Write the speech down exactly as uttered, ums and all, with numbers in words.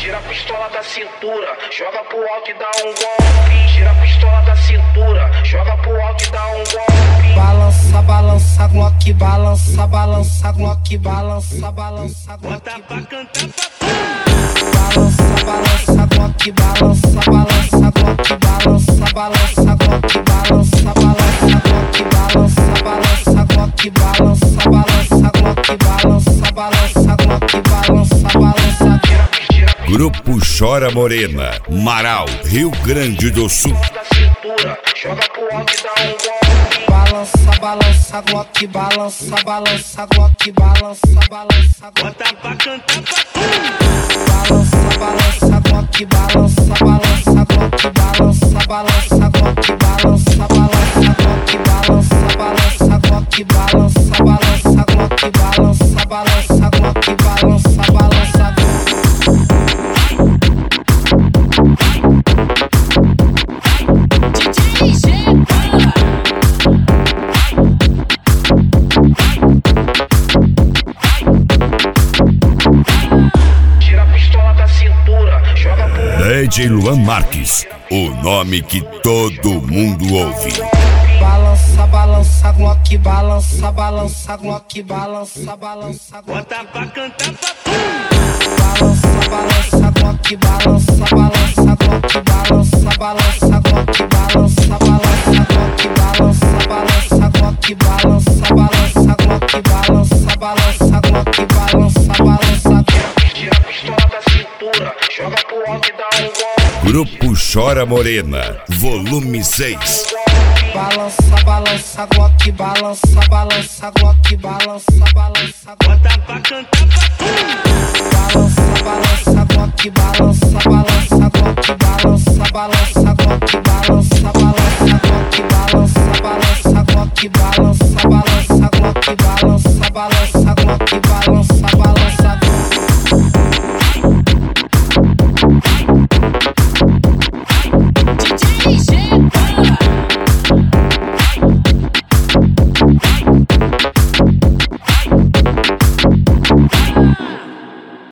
Tira a pistola da cintura, joga pro alto e dá um golpe. Tira a pistola da cintura, joga pro alto e dá um golpe. Balança, balança, Glock, balança, balança, Glock, balança, balança, Glock. Bota pra cantar Balança, balança, Glock, balança, balança, Glock, balança, balança, Glock, balança, balança, Glock, balança, balança, Glock, balança, balança, Glock, balança, balança, Glock, balança, balança. Grupo Chora Morena, Marau, Rio Grande do Sul. Joga pro alto e dá um golpe. Balança, balança, Glock, balança, balança, Glock, balança, balança, Glock. Bota pra cantar Balança, balança, Glock, balança, balança, Glock, balança, balança, Glock, balança, balança, Glock, balança, balança, Glock, balança, balança, Glock, balança, balança, Glock, balança, balança. D J Tira a pistola da cintura, joga pro alto. D J Luan Marques, o nome que todo mundo ouve. Balança, balança, Glock, balança, balança, Glock, balança, balança, Glock. Bota pra cantar Balança, balança, Glock, balança, balança, Glock, balança, balança, Glock, balança, balança, Glock, balança, balança, Glock, balança, balança, Glock, balança, balança, Glock, balança, balança. Tira a pistola da cintura, joga pro alto e dá um golpe. Grupo Chora Morena, volume seis. Balança, balança, Glock, balança, balança, Glock, balança, balança, Glock. Bota pra cantar Balança, balança, Glock, balança.